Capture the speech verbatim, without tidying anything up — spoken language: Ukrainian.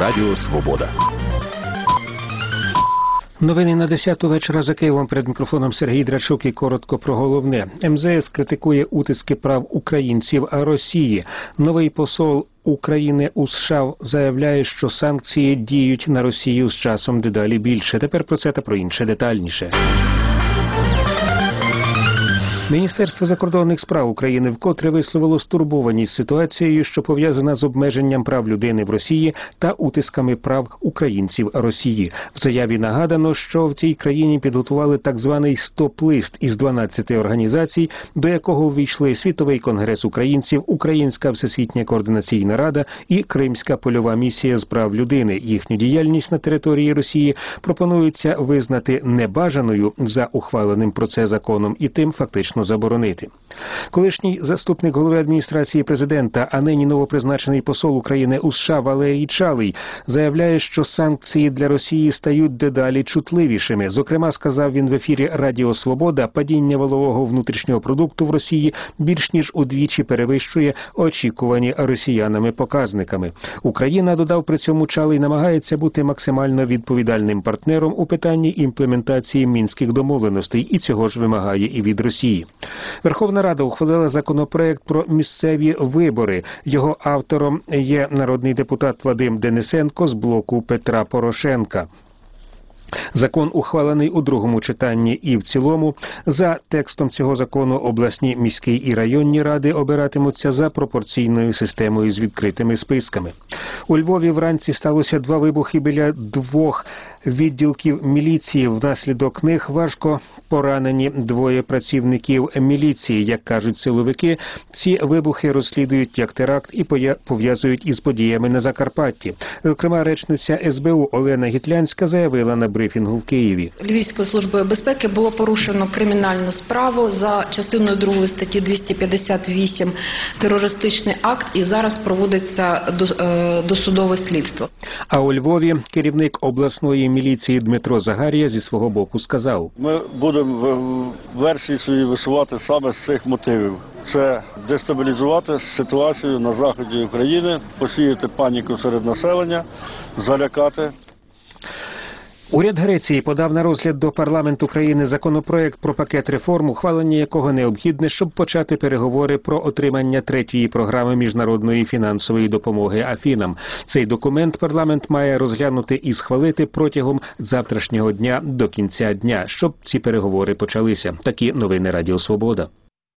Радіо Свобода. Новини на десяту вечора за Києвом. Перед мікрофоном Сергій Драчук і коротко про головне. ем зе ес критикує утиски прав українців Росії. Новий посол України у США заявляє, що санкції діють на Росію з часом дедалі більше. Тепер про це та про інше детальніше. Міністерство закордонних справ України вкотре висловило стурбованість ситуацією, що пов'язана з обмеженням прав людини в Росії та утисками прав українців Росії. В заяві нагадано, що в цій країні підготували так званий стоп-лист із дванадцяти організацій, до якого ввійшли Світовий конгрес українців, Українська всесвітня координаційна рада і Кримська польова місія з прав людини. Їхню діяльність на території Росії пропонується визнати небажаною за ухваленим про це законом і тим фактично заборонити. Колишній заступник голови адміністрації президента, а нині новопризначений посол України у США Валерій Чалий заявляє, що санкції для Росії стають дедалі чутливішими. Зокрема, сказав він в ефірі Радіо Свобода, падіння валового внутрішнього продукту в Росії більш ніж удвічі перевищує очікувані росіянами показниками. Україна, додав при цьому Чалий, намагається бути максимально відповідальним партнером у питанні імплементації мінських домовленостей, і цього ж вимагає і від Росії. Верховна Рада ухвалила законопроект про місцеві вибори. Його автором є народний депутат Вадим Денисенко з блоку Петра Порошенка. Закон ухвалений у другому читанні і в цілому. За текстом цього закону обласні, міські і районні ради обиратимуться за пропорційною системою з відкритими списками. У Львові вранці сталося два вибухи біля двох відділків міліції. Внаслідок них важко поранені двоє працівників міліції. Як кажуть силовики, ці вибухи розслідують як теракт і пов'язують із подіями на Закарпатті. Зокрема, речниця ес бе у Олена Гітлянська заявила на брифінгу в Києві. Львівською службою безпеки було порушено кримінальну справу за частиною другої статті двісті п'ятдесят вісім терористичний акт, і зараз проводиться досудове слідство. А у Львові керівник обласної міліції Дмитро Загарія зі свого боку сказав: Ми будемо версії свої висувати саме з цих мотивів. Це дестабілізувати ситуацію на заході України, посіяти паніку серед населення, залякати. Уряд Греції подав на розгляд до парламенту країни законопроект про пакет реформ, ухвалення якого необхідне, щоб почати переговори про отримання третьої програми міжнародної фінансової допомоги Афінам. Цей документ парламент має розглянути і схвалити протягом завтрашнього дня до кінця дня, щоб ці переговори почалися. Такі новини Радіо Свобода.